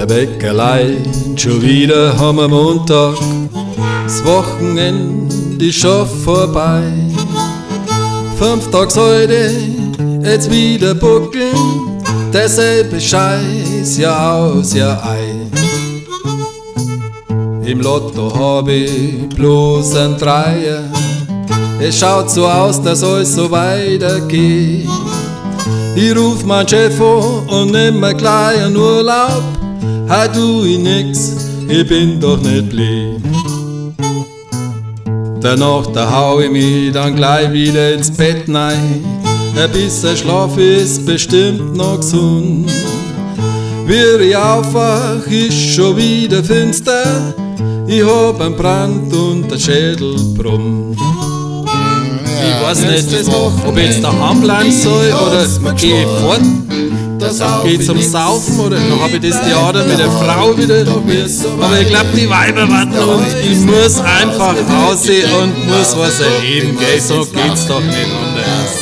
Bäckerei, schon wieder haben wir Montag, das Wochenende ist schon vorbei. 5 Tage heute, jetzt wieder buckeln, derselbe Scheiß, Jahr aus, Jahr ein. Im Lotto hab ich bloß ein Dreier, es schaut so aus, dass alles so weitergeht. Ich ruf meinen Chef an und nimm mir gleich einen Urlaub. Heute tu ich nix, ich bin doch nicht lieb. Danach hau ich mich dann gleich wieder ins Bett rein. Ein bisschen Schlaf ist bestimmt noch gesund. Wie ich aufwach, ist schon wieder finster. Ich hab einen Brand und der Schädel brummt. Ich weiß nicht, ob ich jetzt daheim bleiben soll oder geh ich fort. Geh zum Saufen oder noch hab ich das Theater mit der Frau wieder. Aber ich glaub, die Weiber warten und ich muss einfach rausgehen und muss was erleben, gell? So geht's doch nicht anders.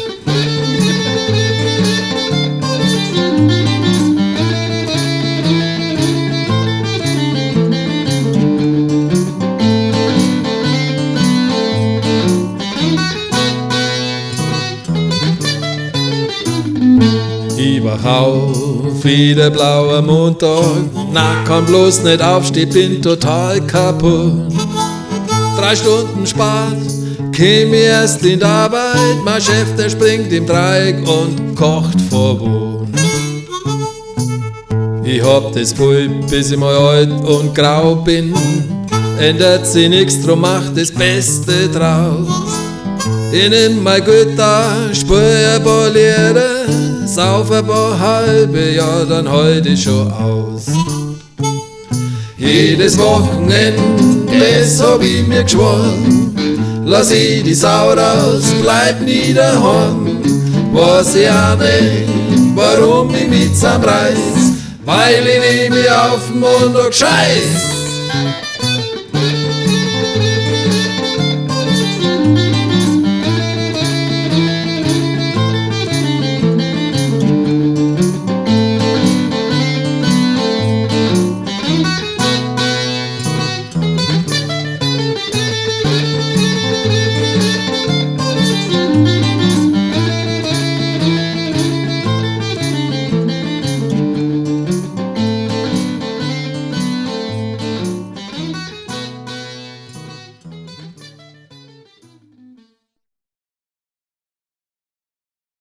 Ich wach auf, wieder blauer Montag, na, kann bloß nicht aufstehen, bin total kaputt. 3 Stunden spart, käm ich erst in die Arbeit, mein Chef, der springt im Dreieck und kocht vor Wut. Ich hab das Gefühl, bis ich mal alt und grau bin, ändert sich nix, drum mach das Beste draus. Ich nimm mein Gitarre, spiel ein paar Lieder, sauf ein paar halbe, ja, dann halt ich schon aus. Jedes Wochenende, das hab ich mir geschworen, lass ich die Sau raus, bleib nie daheim. Weiß ich auch nicht, warum ich mich zusammenreiß, weil ich nämlich auf den Montag scheiß.